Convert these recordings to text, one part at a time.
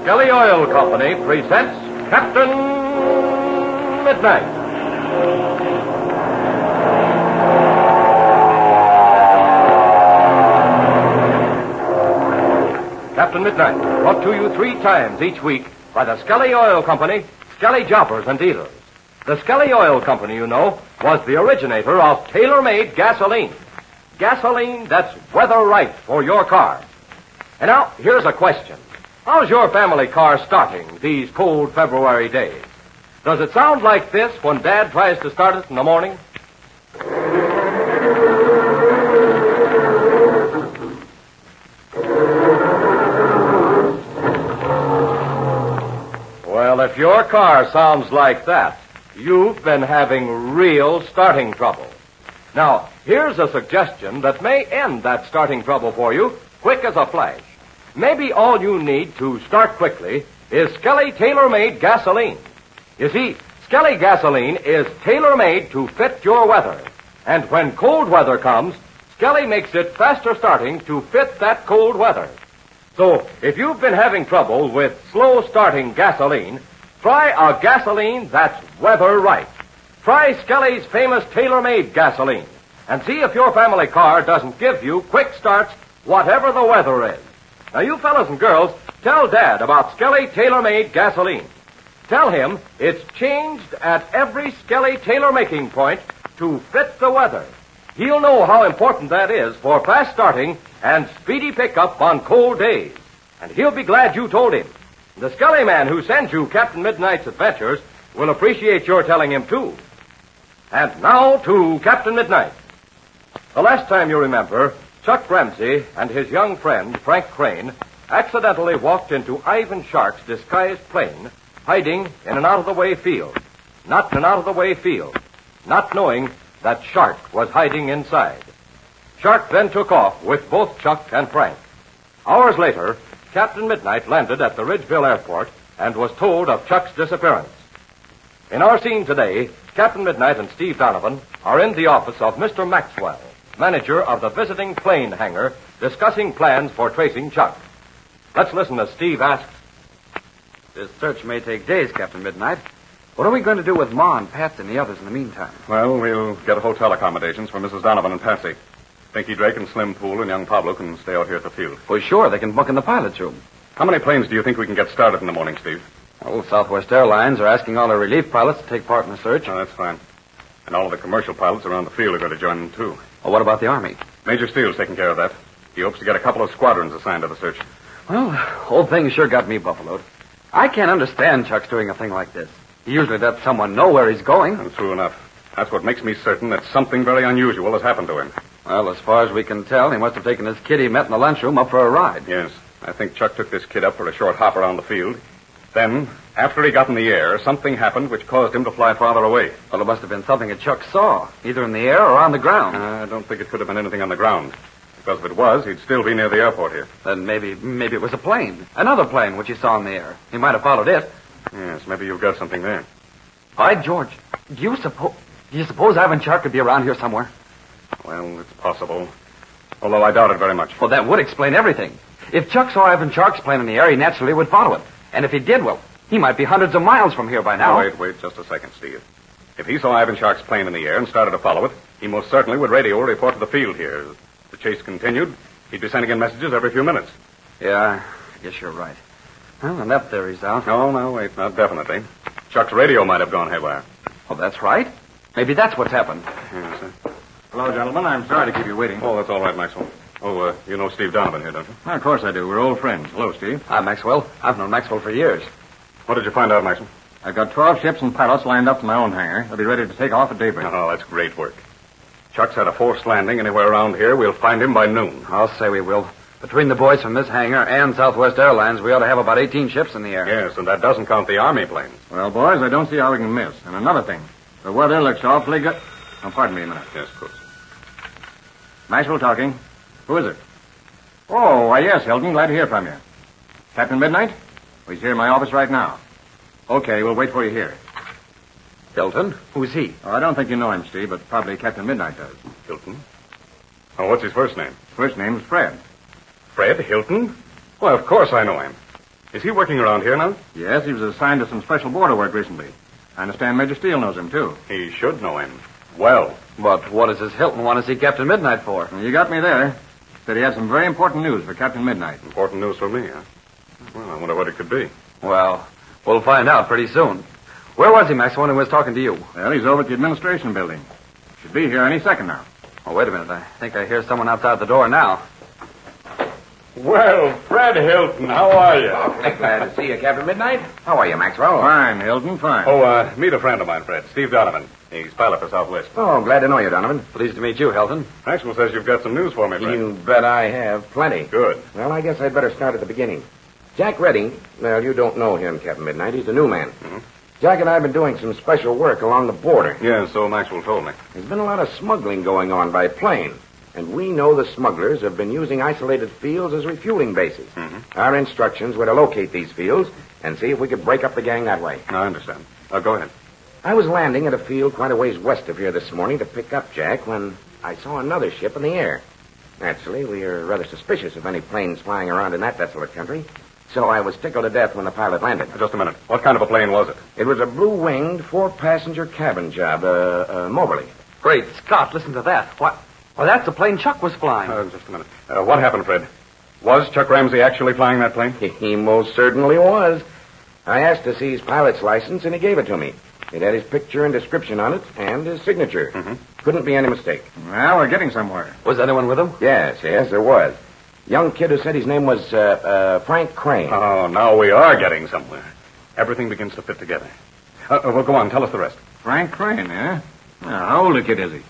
Skelly Oil Company presents Captain Midnight. Captain Midnight, brought to you 3 times each week by the Skelly Oil Company, Skelly Jobbers and Dealers. The Skelly Oil Company, you know, was the originator of tailor-made gasoline. Gasoline that's weather right for your car. And now, here's a question. How's your family car starting these cold February days? Does it sound like this when Dad tries to start it in the morning? Well, if your car sounds like that, you've been having real starting trouble. Now, here's a suggestion that may end that starting trouble for you quick as a flash. Maybe all you need to start quickly is Skelly tailor-made gasoline. You see, Skelly gasoline is tailor-made to fit your weather. And when cold weather comes, Skelly makes it faster starting to fit that cold weather. So, if you've been having trouble with slow-starting gasoline, try a gasoline that's weather right. Try Skelly's famous tailor-made gasoline and see if your family car doesn't give you quick starts whatever the weather is. Now, you fellas and girls, tell Dad about Skelly tailor-made gasoline. Tell him it's changed at every Skelly tailor-making point to fit the weather. He'll know how important that is for fast starting and speedy pickup on cold days. And he'll be glad you told him. The Skelly man who sends you Captain Midnight's adventures will appreciate your telling him, too. And now to Captain Midnight. The last time you remember, Chuck Ramsey and his young friend, Frank Crane, accidentally walked into Ivan Shark's disguised plane, hiding in an out-of-the-way field. Not an out-of-the-way field, not knowing that Shark was hiding inside. Shark then took off with both Chuck and Frank. Hours later, Captain Midnight landed at the Ridgeville Airport and was told of Chuck's disappearance. In our scene today, Captain Midnight and Steve Donovan are in the office of Mr. Maxwell, manager of the visiting plane hangar, discussing plans for tracing Chuck. Let's listen as Steve asks. This search may take days, Captain Midnight. What are we going to do with Ma and Patsy and the others in the meantime? Well, we'll get hotel accommodations for Mrs. Donovan and Patsy. Pinky Drake and Slim Poole and young Pablo can stay out here at the field. Well, sure, they can book in the pilot's room. How many planes do you think we can get started in the morning, Steve? Well, Southwest Airlines are asking all their relief pilots to take part in the search. Oh, that's fine. And all of the commercial pilots around the field are going to join in, too. Well, what about the Army? Major Steele's taking care of that. He hopes to get a couple of squadrons assigned to the search. Well, whole thing sure got me buffaloed. I can't understand Chuck's doing a thing like this. He usually lets someone know where he's going. And true enough. That's what makes me certain that something very unusual has happened to him. Well, as far as we can tell, he must have taken his kid he met in the lunchroom up for a ride. Yes. I think Chuck took this kid up for a short hop around the field. Then, after he got in the air, something happened which caused him to fly farther away. Well, it must have been something that Chuck saw, either in the air or on the ground. I don't think it could have been anything on the ground. Because if it was, he'd still be near the airport here. Then maybe it was a plane. Another plane which he saw in the air. He might have followed it. Yes, maybe you've got something there. By George, do you suppose Ivan Shark could be around here somewhere? Well, it's possible. Although I doubt it very much. Well, that would explain everything. If Chuck saw Ivan Shark's plane in the air, he naturally would follow it. And if he did, well, he might be hundreds of miles from here by now. Wait just a second, Steve. If he saw Ivan Shark's plane in the air and started to follow it, he most certainly would radio a report to the field here. If the chase continued, he'd be sending in messages every few minutes. Yeah, I guess you're right. Well, then that theory's out. No, wait, not definitely. Chuck's radio might have gone haywire. Oh, that's right. Maybe that's what's happened. Yes, sir. Hello, gentlemen. I'm sorry to keep you waiting. Oh, that's all right, Maxwell. Oh, you know Steve Donovan here, don't you? Of course I do. We're old friends. Hello, Steve. Hi, Maxwell. I've known Maxwell for years. What did you find out, Maxwell? I've got 12 ships and pilots lined up to my own hangar. They'll be ready to take off at daybreak. Oh, that's great work. Chuck's had a forced landing anywhere around here. We'll find him by noon. I'll say we will. Between the boys from this hangar and Southwest Airlines, we ought to have about 18 ships in the air. Yes, and that doesn't count the Army planes. Well, boys, I don't see how we can miss. And another thing. The weather looks awfully good. Oh, pardon me a minute. Yes, of course. Maxwell talking. Who is it? Oh, why, yes, Hilton. Glad to hear from you. Captain Midnight? Well, he's here in my office right now. Okay, we'll wait for you here. Hilton? Who's he? Oh, I don't think you know him, Steve, but probably Captain Midnight does. Hilton? Oh, what's his first name? First name's Fred. Fred Hilton? Well, of course I know him. Is he working around here now? Yes, he was assigned to some special border work recently. I understand Major Steele knows him, too. He should know him. Well. But what does this Hilton want to see Captain Midnight for? You got me there. Said he had some very important news for Captain Midnight. Important news for me, huh? Well, I wonder what it could be. Well, we'll find out pretty soon. Where was he, Max, when he was talking to you? Well, he's over at the administration building. Should be here any second now. Oh, wait a minute. I think I hear someone outside the door now. Well, Fred Hilton, how are you? Glad to see you, Captain Midnight. How are you, Maxwell? Fine, Hilton, fine. Oh, meet a friend of mine, Fred. Steve Donovan. He's pilot for Southwest. Oh, glad to know you, Donovan. Pleased to meet you, Hilton. Maxwell says you've got some news for me, Fred. You bet I have. Plenty. Good. Well, I guess I'd better start at the beginning. Jack Redding, well, you don't know him, Captain Midnight. He's a new man. Mm-hmm. Jack and I have been doing some special work along the border. Yeah, so Maxwell told me. There's been a lot of smuggling going on by plane. And we know the smugglers have been using isolated fields as refueling bases. Mm-hmm. Our instructions were to locate these fields and see if we could break up the gang that way. I understand. Go ahead. I was landing at a field quite a ways west of here this morning to pick up Jack when I saw another ship in the air. Naturally, we are rather suspicious of any planes flying around in that desolate country. So I was tickled to death when the pilot landed. Just a minute. What kind of a plane was it? It was a blue-winged, 4-passenger cabin job, Moberly. Great Scott, listen to that. What? Well, that's the plane Chuck was flying. Just a minute. What happened, Fred? Was Chuck Ramsey actually flying that plane? He most certainly was. I asked to see his pilot's license, and he gave it to me. It had his picture and description on it, and his signature. Mm-hmm. Couldn't be any mistake. Well, we're getting somewhere. Was anyone with him? Yes, there was. Young kid who said his name was Frank Crane. Oh, now we are getting somewhere. Everything begins to fit together. Well, go on. Tell us the rest. Frank Crane, eh? Well, how old a kid is he?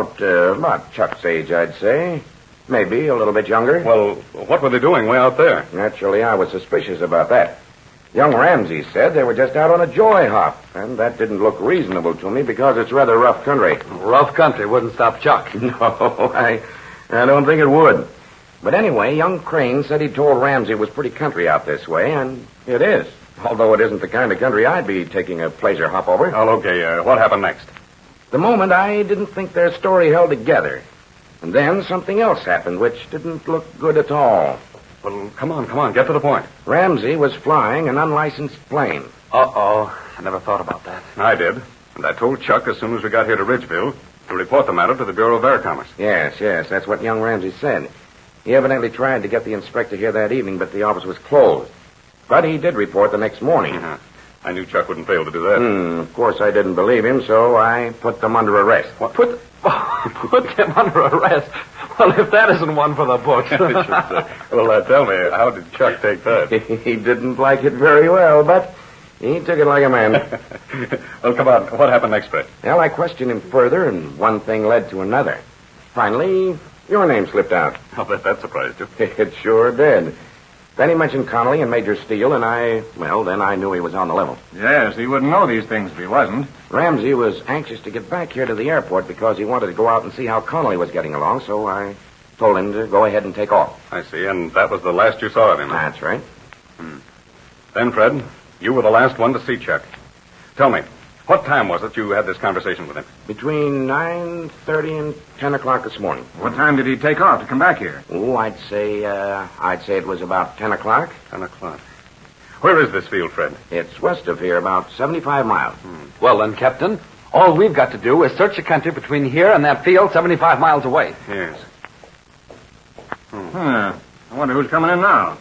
About Chuck's age, I'd say. Maybe a little bit younger. Well, what were they doing way out there? Naturally, I was suspicious about that. Young Ramsey said they were just out on a joy hop, and that didn't look reasonable to me because it's rather rough country. Rough country wouldn't stop Chuck. No, I don't think it would. But anyway, young Crane said he told Ramsey it was pretty country out this way, and it is. Although it isn't the kind of country I'd be taking a pleasure hop over. Oh, okay. What happened next? The moment I didn't think their story held together. And then something else happened which didn't look good at all. Well, come on. Get to the point. Ramsey was flying an unlicensed plane. Uh-oh. I never thought about that. I did. And I told Chuck as soon as we got here to Ridgeville to report the matter to the Bureau of Air Commerce. Yes, that's what young Ramsey said. He evidently tried to get the inspector here that evening, but the office was closed. But he did report the next morning. Uh-huh. I knew Chuck wouldn't fail to do that. Of course, I didn't believe him, so I put them under arrest. What? Put them under arrest? Well, if that isn't one for the books. Well, tell me, how did Chuck take that? He didn't like it very well, but he took it like a man. Well, come on. What happened next, Fred? Well, I questioned him further, and one thing led to another. Finally, your name slipped out. I'll bet that surprised you. It sure did. Then he mentioned Connolly and Major Steele, and then I knew he was on the level. Yes, he wouldn't know these things if he wasn't. Ramsey was anxious to get back here to the airport because he wanted to go out and see how Connolly was getting along, so I told him to go ahead and take off. I see, and that was the last you saw of him. That's right. Then, Fred, you were the last one to see Chuck. Tell me, what time was it you had this conversation with him? Between 9:30 and 10 o'clock this morning. What time did he take off to come back here? Oh, I'd say it was about 10 o'clock. 10 o'clock. Where is this field, Fred? It's west of here, about 75 miles. Well, then, Captain, all we've got to do is search the country between here and that field 75 miles away. Yes. I wonder who's coming in now.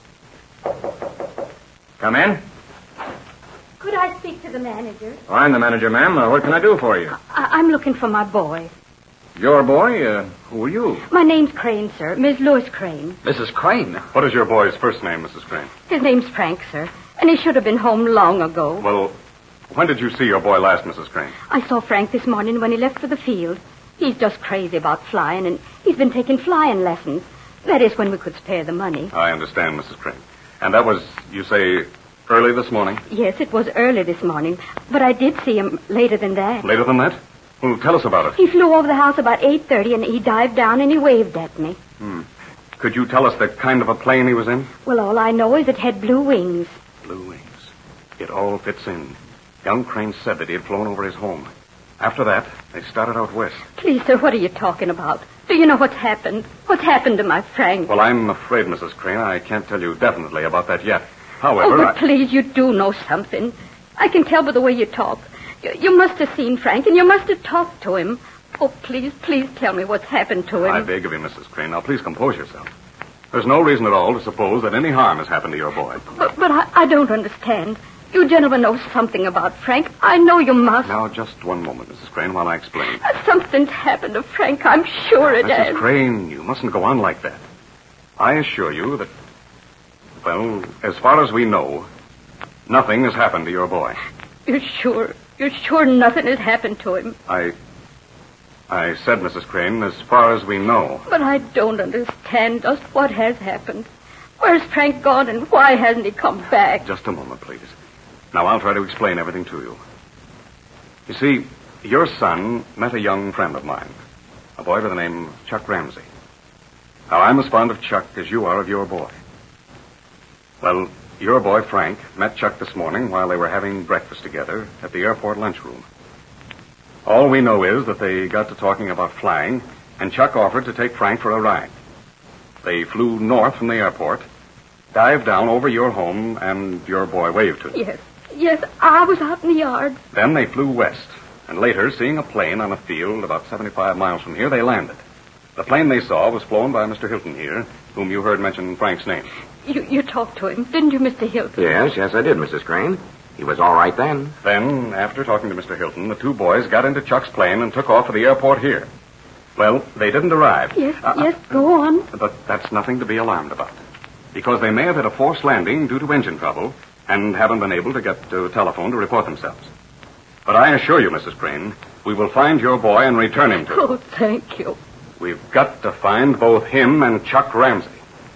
Come in. Could I speak to the manager? Oh, I'm the manager, ma'am. What can I do for you? I'm looking for my boy. Your boy? Who are you? My name's Crane, sir. Miss Louis Crane. Mrs. Crane? What is your boy's first name, Mrs. Crane? His name's Frank, sir. And he should have been home long ago. Well, when did you see your boy last, Mrs. Crane? I saw Frank this morning when he left for the field. He's just crazy about flying, and he's been taking flying lessons. That is, when we could spare the money. I understand, Mrs. Crane. And that was, you say, early this morning? Yes, it was early this morning. But I did see him later than that. Later than that? Well, tell us about it. He flew over the house about 8:30, and he dived down and he waved at me. Could you tell us the kind of a plane he was in? Well, all I know is it had blue wings. Blue wings. It all fits in. Young Crane said that he had flown over his home. After that, they started out west. Please, sir, what are you talking about? Do you know what's happened? What's happened to my Frank? Well, I'm afraid, Mrs. Crane, I can't tell you definitely about that yet. However, but please, you do know something. I can tell by the way you talk. You must have seen Frank, and you must have talked to him. Oh, please tell me what's happened to him. I beg of you, Mrs. Crane. Now, please compose yourself. There's no reason at all to suppose that any harm has happened to your boy. But I don't understand. You gentlemen know something about Frank. I know you must. Now, just one moment, Mrs. Crane, while I explain. Something's happened to Frank. I'm sure it has. Mrs. Crane, you mustn't go on like that. I assure you that, well, as far as we know, nothing has happened to your boy. You're sure? You're sure nothing has happened to him? I said, Mrs. Crane, as far as we know. But I don't understand just what has happened. Where's Frank gone, and why hasn't he come back? Just a moment, please. Now, I'll try to explain everything to you. You see, your son met a young friend of mine, a boy by the name of Chuck Ramsey. Now, I'm as fond of Chuck as you are of your boy. Well, your boy, Frank, met Chuck this morning while they were having breakfast together at the airport lunchroom. All we know is that they got to talking about flying, and Chuck offered to take Frank for a ride. They flew north from the airport, dived down over your home, and your boy waved to them. Yes, I was out in the yard. Then they flew west, and later, seeing a plane on a field about 75 miles from here, they landed. The plane they saw was flown by Mr. Hilton here, whom you heard mention Frank's name. You talked to him, didn't you, Mr. Hilton? Yes, I did, Mrs. Crane. He was all right then. Then, after talking to Mr. Hilton, the two boys got into Chuck's plane and took off for the airport here. Well, they didn't arrive. Yes, go on. But that's nothing to be alarmed about. Because they may have had a forced landing due to engine trouble and haven't been able to get to a telephone to report themselves. But I assure you, Mrs. Crane, we will find your boy and return him to you. Oh, thank you. We've got to find both him and Chuck Ramsey.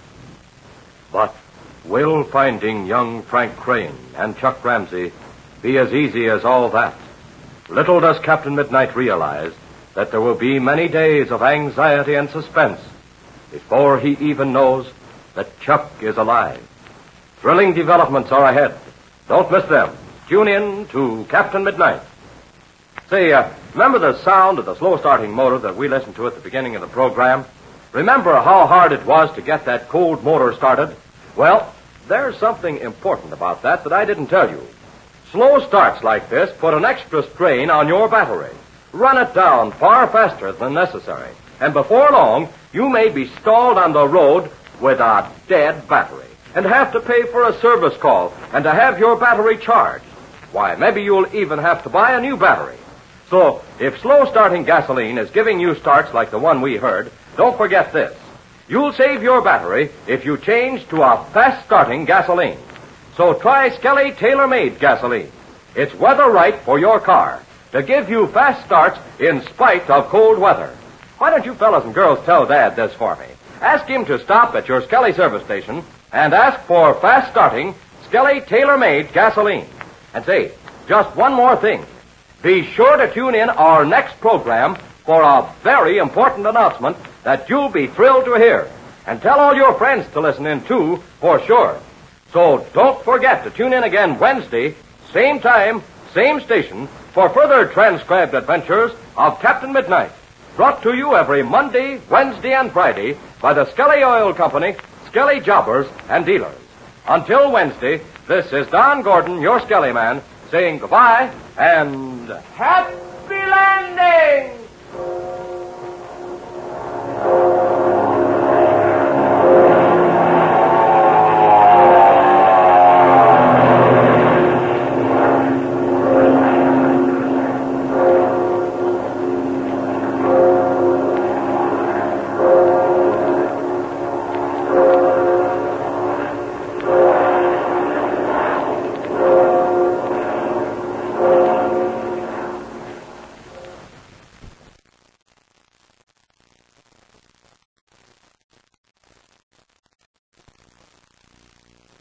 But will finding young Frank Crane and Chuck Ramsey be as easy as all that? Little does Captain Midnight realize that there will be many days of anxiety and suspense before he even knows that Chuck is alive. Thrilling developments are ahead. Don't miss them. Tune in to Captain Midnight. Say, remember the sound of the slow-starting motor that we listened to at the beginning of the program? Remember how hard it was to get that cold motor started? Well, there's something important about that I didn't tell you. Slow starts like this put an extra strain on your battery. Run it down far faster than necessary. And before long, you may be stalled on the road with a dead battery and have to pay for a service call and to have your battery charged. Why, maybe you'll even have to buy a new battery. So, if slow-starting gasoline is giving you starts like the one we heard, don't forget this. You'll save your battery if you change to a fast-starting gasoline. So try Skelly Tailor-Made gasoline. It's weather right for your car to give you fast starts in spite of cold weather. Why don't you fellas and girls tell Dad this for me? Ask him to stop at your Skelly service station and ask for fast-starting Skelly Tailor-Made gasoline. And say, just one more thing. Be sure to tune in our next program for a very important announcement that you'll be thrilled to hear. And tell all your friends to listen in, too, for sure. So don't forget to tune in again Wednesday, same time, same station, for further transcribed adventures of Captain Midnight. Brought to you every Monday, Wednesday, and Friday by the Skelly Oil Company, Skelly Jobbers, and Dealers. Until Wednesday, this is Don Gordon, your Skelly man, saying goodbye and happy landing!